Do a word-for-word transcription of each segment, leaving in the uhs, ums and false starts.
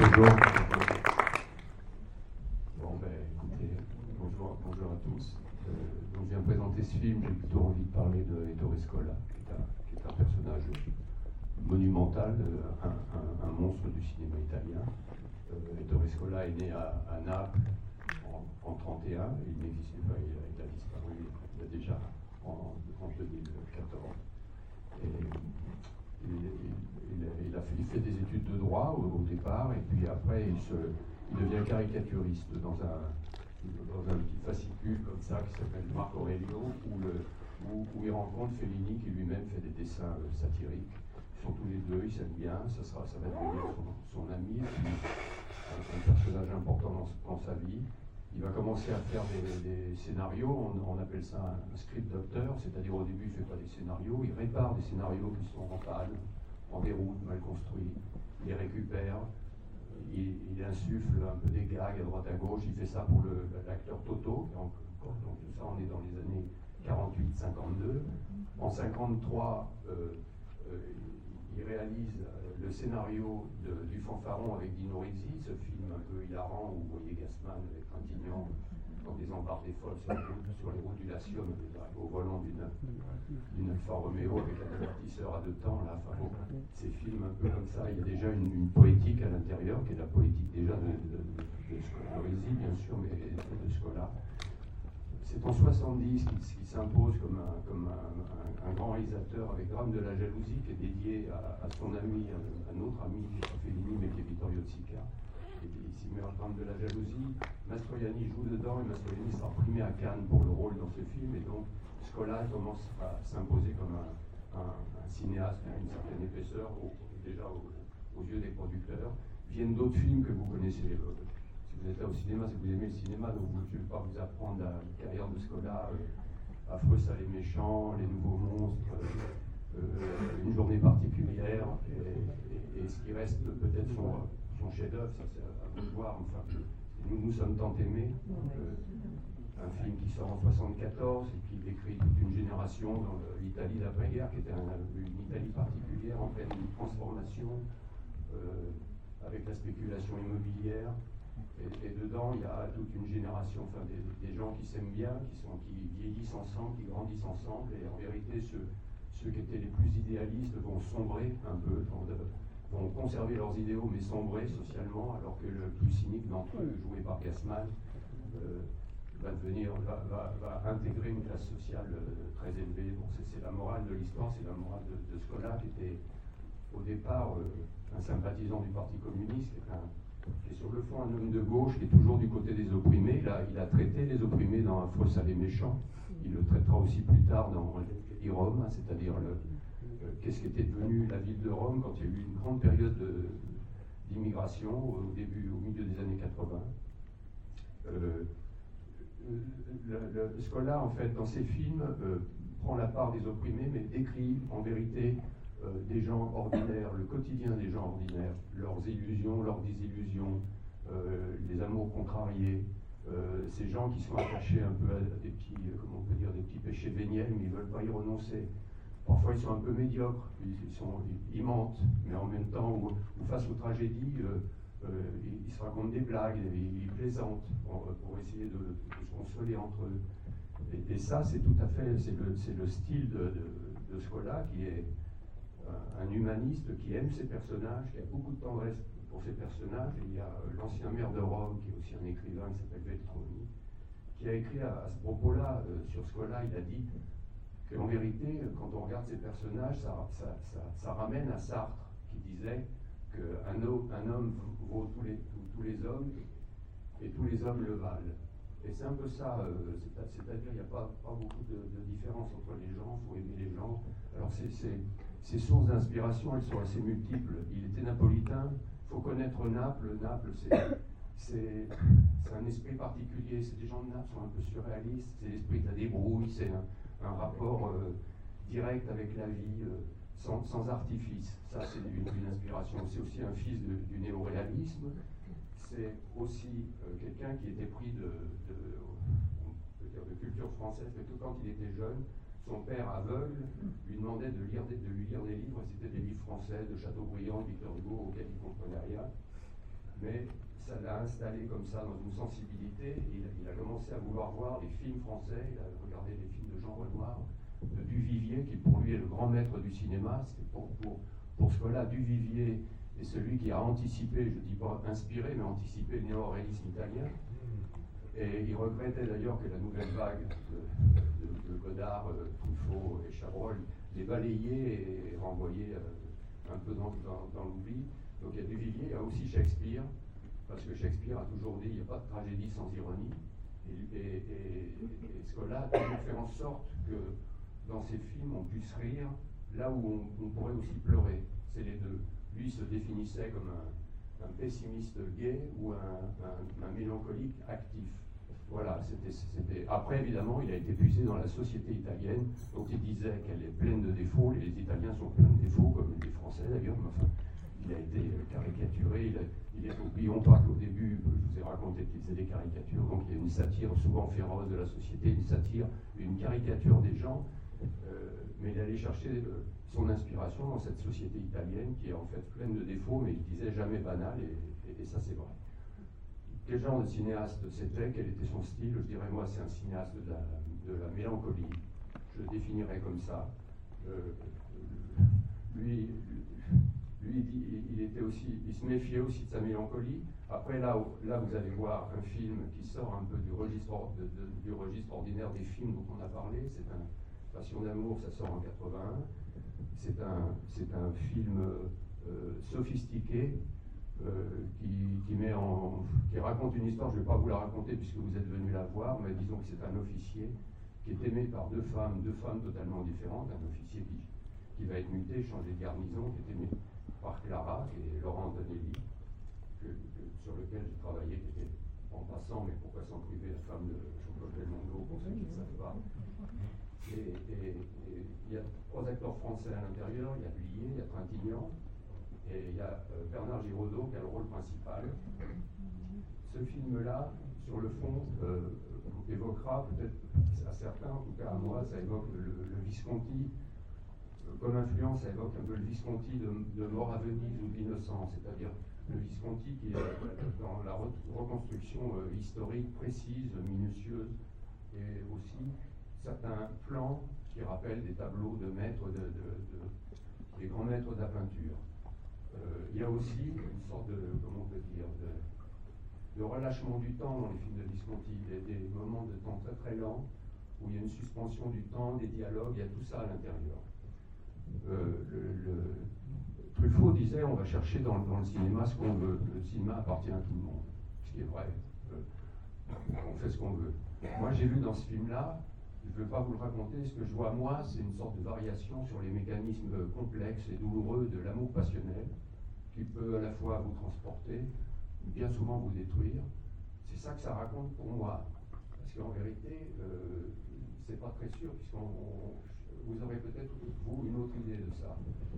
Bonjour. Bon, ben, écoutez, bonjour, bonjour à tous. Euh, donc, je viens présenter ce film. J'ai plutôt envie de parler de Ettore Scola, qui est un, qui est un personnage monumental, un, un, un monstre du cinéma italien. Euh, Ettore Scola est né à, à Naples en, en trente et un. Il n'existe pas, il a, il a disparu il a déjà en, en deux mille quatorze. Et, il, il, il, a fait, il fait des études de droit au, au départ, et puis après il, se, il devient caricaturiste dans un, dans un petit fascicule comme ça qui s'appelle Marco Aurelio, où, le, où, où il rencontre Fellini qui lui-même fait des dessins euh, satiriques. Ils sont tous les deux, ils s'aiment bien, ça, sera, ça va devenir son, son ami, et puis un, un personnage important dans, dans sa vie. Il va commencer à faire des, des scénarios, on, on appelle ça un script docteur, c'est-à-dire au début il ne fait pas des scénarios, il répare des scénarios qui sont en panne, en déroute, mal construits, il les récupère, il, il insuffle un peu des gags à droite à gauche, il fait ça pour le, l'acteur Toto, donc, donc ça on est dans les années quarante-huit cinquante-deux. En cinquante-trois, euh, euh, il réalise le scénario de, du Fanfaron avec Dino Risi, ce film un peu hilarant où vous voyez Gassman avec Trintignant dans des embardées folles sur les routes, sur les routes du Latium, au volant d'une, d'une Alfa Romeo avec un amortisseur à deux temps. Là, enfin, bon, ces films un peu comme ça, il y a déjà une, une poétique à l'intérieur, qui est la poétique déjà de, de, de, de, de Risi, bien sûr, mais de Scola. C'est en soixante-dix qu'il, qu'il s'impose comme, un, comme un, un, un grand réalisateur avec Drame de la jalousie, qui est dédié à, à son ami, à un autre ami qui est pas Fellini, mais qui est Vittorio De Sica. Et il s'y meurt Drame de la jalousie. Mastroianni joue dedans et Mastroianni sera primé à Cannes pour le rôle dans ce film. Et donc Scola commence à s'imposer comme un, un, un cinéaste à une certaine épaisseur, au, déjà au, aux yeux des producteurs. Viennent d'autres films que vous connaissez. Euh, Vous êtes là au cinéma, si vous aimez le cinéma, donc je ne vais pas vous apprendre la carrière de Scola, euh, Affreux, ça les méchants, Les Nouveaux Monstres, euh, euh, Une journée particulière, et, et, et ce qui reste peut-être son, son chef-d'œuvre, ça c'est à vous de voir. Enfin, nous nous sommes tant aimés, euh, un film qui sort en soixante-quatorze et qui décrit toute une génération dans l'Italie d'après-guerre, qui était un, une Italie particulière en pleine transformation, euh, avec la spéculation immobilière. Et, et dedans, il y a toute une génération, enfin des, des gens qui s'aiment bien, qui, sont, qui vieillissent ensemble, qui grandissent ensemble, et en vérité, ceux, ceux qui étaient les plus idéalistes vont sombrer un peu, vont conserver leurs idéaux, mais sombrer socialement, alors que le plus cynique d'entre eux, joué par Gassman, euh, va, devenir, va, va, va intégrer une classe sociale euh, très élevée. Bon, c'est, c'est la morale de l'histoire, c'est la morale de, de Scola, qui était au départ euh, un sympathisant du Parti communiste, qui est un qui est sur le fond un homme de gauche, qui est toujours du côté des opprimés. Il a, il a traité les opprimés dans Affreux, ça les méchants. Il le traitera aussi plus tard dans les Rome, c'est-à-dire le, euh, qu'est-ce qu'était devenu la ville de Rome quand il y a eu une grande période de, d'immigration au début, au milieu des années quatre-vingts. Euh, le, le, Scola, en fait, dans ses films, euh, prend la part des opprimés, mais décrit en vérité Euh, des gens ordinaires, le quotidien des gens ordinaires, leurs illusions, leurs désillusions, euh, les amours contrariés, euh, ces gens qui sont attachés un peu à des petits, euh, comment on peut dire, des petits péchés véniels, mais ils ne veulent pas y renoncer. Parfois ils sont un peu médiocres, ils, sont, ils, ils mentent, mais en même temps, ou, ou face aux tragédies, euh, euh, ils, ils se racontent des blagues, ils, ils plaisantent pour, pour essayer de, de se consoler entre eux. Et, et ça, c'est tout à fait, c'est le, c'est le style de, de, de Scola, qui est un humaniste qui aime ses personnages, qui a beaucoup de tendresse pour ses personnages. Et il y a l'ancien maire de Rome, qui est aussi un écrivain, qui s'appelle Veltroni, qui a écrit à, à ce propos-là, euh, sur Scola, il a dit qu'en vérité, quand on regarde ces personnages, ça, ça, ça, ça ramène à Sartre, qui disait qu'un un homme vaut tous les, tous, tous les hommes, et tous les hommes le valent. Et c'est un peu ça, euh, c'est, c'est-à-dire qu'il n'y a pas, pas beaucoup de, de différence entre les gens, il faut aimer les gens. Alors c'est, c'est, ces sources d'inspiration, elles sont assez multiples. Il était napolitain, il faut connaître Naples. Naples, c'est, c'est, c'est un esprit particulier. C'est des gens de Naples qui sont un peu surréalistes, c'est l'esprit de la débrouille, c'est un, un rapport euh, direct avec la vie, euh, sans, sans artifice. Ça, c'est une, une inspiration. C'est aussi un fils de, du néoréalisme. C'est aussi euh, quelqu'un qui était pris de, de, on peut dire de culture française, mais tout quand il était jeune, son père aveugle lui demandait de, lire des, de lui lire des livres, et c'était des livres français de Chateaubriand, de Victor Hugo, auxquels il ne comprenait rien. mais ça l'a installé comme ça dans une sensibilité. Il, il a commencé à vouloir voir des films français, il a regardé des films de Jean Renoir, de Duvivier, qui pour lui est le grand maître du cinéma. C'est pour, pour, pour ce cas-là, Duvivier est celui qui a anticipé, je ne dis pas inspiré, mais anticipé le néo-réalisme italien. Et il regrettait d'ailleurs que la nouvelle vague de, de, de Godard, euh, Truffaut et Chabrol les balayait et renvoyait euh, un peu dans, dans, dans l'oubli. Donc il y a Duvivier, il y a aussi Shakespeare, parce que Shakespeare a toujours dit il n'y a pas de tragédie sans ironie. Et, et, et, et Scola a toujours fait en sorte que dans ses films on puisse rire là où on, on pourrait aussi pleurer. C'est les deux. Lui se définissait comme un, un pessimiste gai ou un, un, un mélancolique actif. Voilà, c'était. Après, évidemment, il a été puisé dans la société italienne, dont il disait qu'elle est pleine de défauts. Les Italiens sont pleins de défauts, comme les Français d'ailleurs. Mais enfin, il a été caricaturé. Il, a, il est, oublions pas qu'au début, je vous ai raconté qu'il faisait des caricatures. Donc, il y a une satire souvent féroce de la société, une satire, une caricature des gens. Euh, mais il allait chercher euh, son inspiration dans cette société italienne qui est en fait pleine de défauts, mais il disait jamais banal, et, et, et ça c'est vrai. Quel genre de cinéaste c'était? Quel était son style? Je dirais moi c'est un cinéaste de la, de la mélancolie, je le définirais comme ça. Euh, lui, lui il, il, était aussi, il se méfiait aussi de sa mélancolie. Après là, là vous allez voir un film qui sort un peu du registre, de, de, du registre ordinaire des films dont on a parlé. C'est un Passion d'amour, ça sort en quatre-vingt-un. C'est un, c'est un film euh, sophistiqué euh, qui, qui, met en, qui raconte une histoire. Je ne vais pas vous la raconter puisque vous êtes venu la voir, mais disons que c'est un officier qui est aimé par deux femmes, deux femmes totalement différentes. Un officier qui, qui va être muté, changer de garnison, qui est aimé par Clara et Laurent Antonelli, que, que, sur lequel j'ai travaillé, qui était en passant, mais pourquoi s'en priver, la femme de Jean-Claude Belmondo, pour ceux qui ne savent pas. Et il y a trois acteurs français à l'intérieur, il y a Blier, il y a Trintignant, et il y a euh, Bernard Giraudot qui a le rôle principal. Ce film-là, sur le fond, euh, évoquera peut-être à certains, en tout cas à moi, ça évoque le, le Visconti, euh, comme influence, ça évoque un peu le Visconti de, de Mort à Venise ou de l'Innocence, c'est-à-dire le Visconti qui est dans la re reconstruction euh, historique précise, minutieuse, et aussi certains plans qui rappellent des tableaux de maîtres, de, de, de, des grands maîtres de la peinture. Euh, il y a aussi une sorte de, comment on peut dire, de, de relâchement du temps dans les films de Visconti, des, des moments de temps très très lents, où il y a une suspension du temps, des dialogues, il y a tout ça à l'intérieur. Euh, le, le, Truffaut disait on va chercher dans, dans le cinéma ce qu'on veut, le cinéma appartient à tout le monde, ce qui est vrai, euh, on fait ce qu'on veut. Moi j'ai vu dans ce film-là, je ne veux pas vous le raconter, ce que je vois moi, c'est une sorte de variation sur les mécanismes complexes et douloureux de l'amour passionnel, qui peut à la fois vous transporter, bien souvent vous détruire. C'est ça que ça raconte pour moi. Parce qu'en vérité, euh, c'est pas très sûr, puisque vous aurez peut-être, vous, une autre idée de ça.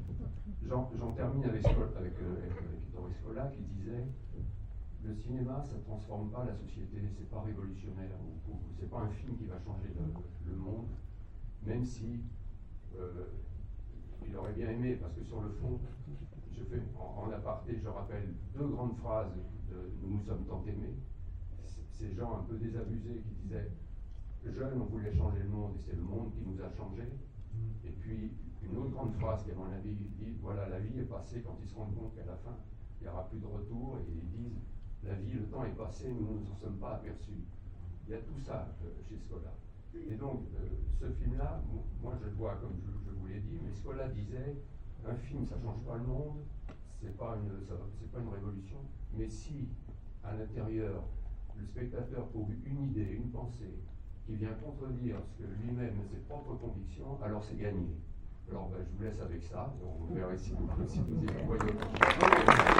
J'en termine avec, avec, avec, avec Ettore Scola qui disait le cinéma, ça ne transforme pas la société, c'est pas révolutionnaire, c'est pas un film qui va changer le, le monde, même si euh, il aurait bien aimé, parce que sur le fond, je fais en, en aparté, je rappelle deux grandes phrases de Nous nous sommes tant aimés. Ces gens un peu désabusés qui disaient jeunes, on voulait changer le monde et c'est le monde qui nous a changé. Et puis une autre grande phrase qui, à mon avis, dit voilà, la vie est passée quand ils se rendent compte qu'à la fin, il n'y aura plus de retour, et ils disent la vie, le temps est passé, nous ne nous en sommes pas aperçus. Il y a tout ça euh, chez Scola. Et donc, euh, ce film-là, moi je le vois comme je, je vous l'ai dit, mais Scola disait un film, ça ne change pas le monde, c'est pas une, c'est pas une révolution, mais si, à l'intérieur, le spectateur trouve une idée, une pensée, qui vient contredire ce que lui-même, ses propres convictions, alors c'est gagné. Alors ben, je vous laisse avec ça, on verra si vous, si vous y voyez.